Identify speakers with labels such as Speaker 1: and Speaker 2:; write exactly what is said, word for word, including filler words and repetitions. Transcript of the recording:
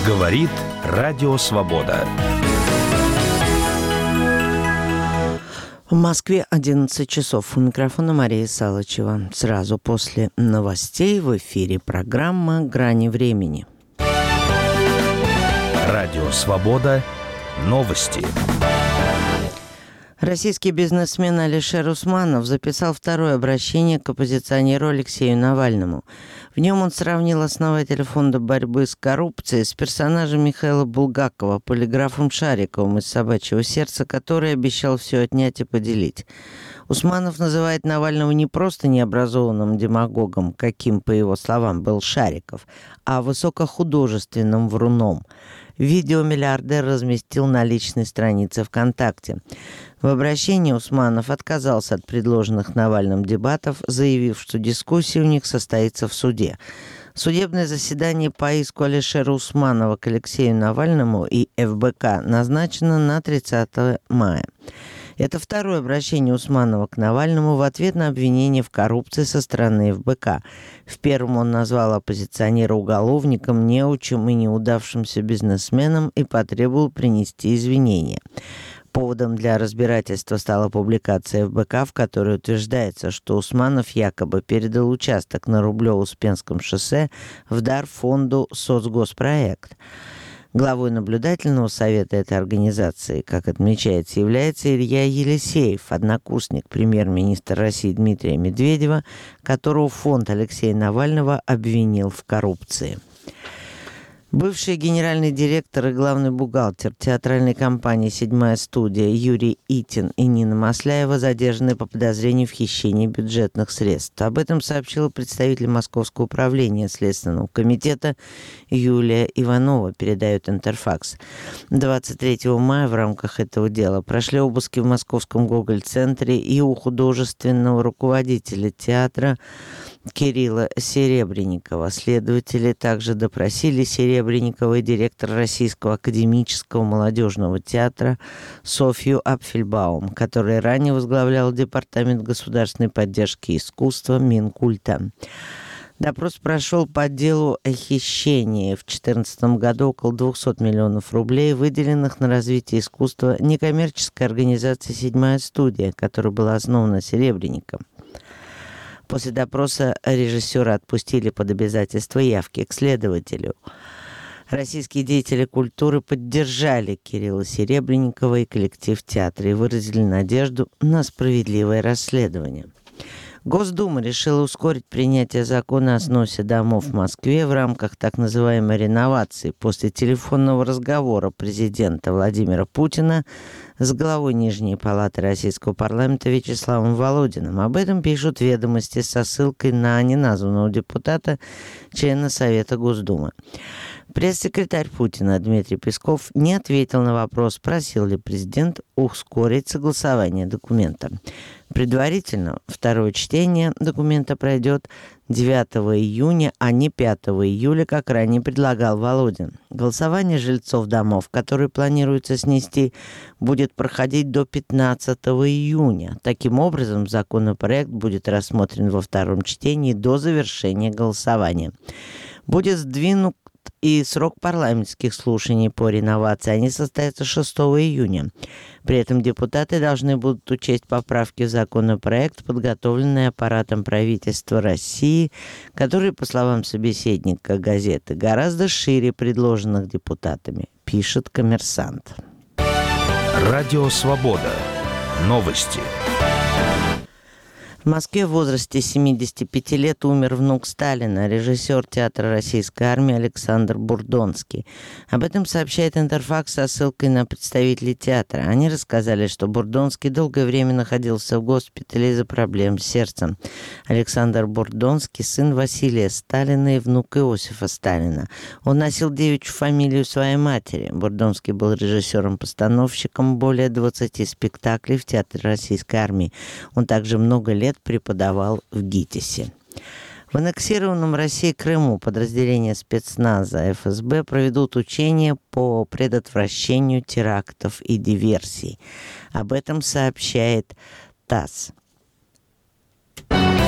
Speaker 1: Говорит Радио Свобода.
Speaker 2: В Москве одиннадцать часов. У микрофона Мария Салычева. Сразу после новостей в эфире программа «Грани времени».
Speaker 1: Радио Свобода. Новости.
Speaker 2: Российский бизнесмен Алишер Усманов записал второе обращение к оппозиционеру Алексею Навальному. В нем он сравнил основателя фонда борьбы с коррупцией с персонажем Михаила Булгакова, полиграфом Шариковым из «Собачьего сердца», который обещал все отнять и поделить. Усманов называет Навального не просто необразованным демагогом, каким, по его словам, был Шариков, а высокохудожественным вруном. Видео миллиардер разместил на личной странице ВКонтакте. В обращении Усманов отказался от предложенных Навальным дебатов, заявив, что дискуссия у них состоится в суде. Судебное заседание по иску Алишера Усманова к Алексею Навальному и эф бэ ка назначено на тридцатое мая. Это второе обращение Усманова к Навальному в ответ на обвинение в коррупции со стороны эф бэ ка. В первом он назвал оппозиционера уголовником, неучим и неудавшимся бизнесменом и потребовал принести извинения. Поводом для разбирательства стала публикация эф бэ ка, в которой утверждается, что Усманов якобы передал участок на Рублево-Успенском шоссе в дар фонду «Соцгоспроект». Главой наблюдательного совета этой организации, как отмечается, является Илья Елисеев, однокурсник премьер-министра России Дмитрия Медведева, которого фонд Алексея Навального обвинил в коррупции. Бывший генеральный директор и главный бухгалтер театральной компании «Седьмая студия» Юрий Итин и Нина Масляева задержаны по подозрению в хищении бюджетных средств. Об этом сообщила представитель Московского управления Следственного комитета Юлия Иванова, передает Интерфакс. двадцать третьего мая в рамках этого дела прошли обыски в Московском Гоголь-центре и у художественного руководителя театра Кирилла Серебренникова. Следователи также допросили Серебренникова и директора Российского академического молодежного театра Софью Апфельбаум, которая ранее возглавляла Департамент государственной поддержки искусства Минкульта. Допрос прошел по делу о хищении в две тысячи четырнадцатом году около двухсот миллионов рублей, выделенных на развитие искусства некоммерческой организации «Седьмая студия», которая была основана Серебренником. После допроса режиссера отпустили под обязательство явки к следователю. Российские деятели культуры поддержали Кирилла Серебренникова и коллектив театра и выразили надежду на справедливое расследование. Госдума решила ускорить принятие закона о сносе домов в Москве в рамках так называемой реновации после телефонного разговора президента Владимира Путина с главой Нижней палаты Российского парламента Вячеславом Володиным. Об этом пишут «Ведомости» со ссылкой на неназванного депутата, члена Совета Госдумы. Пресс-секретарь Путина Дмитрий Песков не ответил на вопрос, просил ли президент ускорить согласование документа. Предварительно второе чтение документа пройдет девятого июня, а не пятого июля, как ранее предлагал Володин. Голосование жильцов домов, которые планируется снести, будет проходить до пятнадцатого июня. Таким образом, законопроект будет рассмотрен во втором чтении до завершения голосования. Будет сдвинут и срок парламентских слушаний по реновации. Они состоятся шестого июня. При этом депутаты должны будут учесть поправки в законопроект, подготовленные аппаратом правительства России, которые, по словам собеседника газеты, гораздо шире предложенных депутатами, пишет «Коммерсант».
Speaker 1: Радио Свобода. Новости.
Speaker 2: В Москве в возрасте семидесяти пяти лет умер внук Сталина, режиссер театра Российской армии Александр Бурдонский. Об этом сообщает Интерфакс со ссылкой на представителей театра. Они рассказали, что Бурдонский долгое время находился в госпитале из-за проблем с сердцем. Александр Бурдонский – сын Василия Сталина и внук Иосифа Сталина. Он носил девичью фамилию своей матери. Бурдонский был режиссером-постановщиком более двадцати спектаклей в театре Российской армии. Он также много лет преподавал в ГИТИСе. В аннексированном Россией Крыму подразделения спецназа эф эс бэ проведут учения по предотвращению терактов и диверсий. Об этом сообщает ТАСС.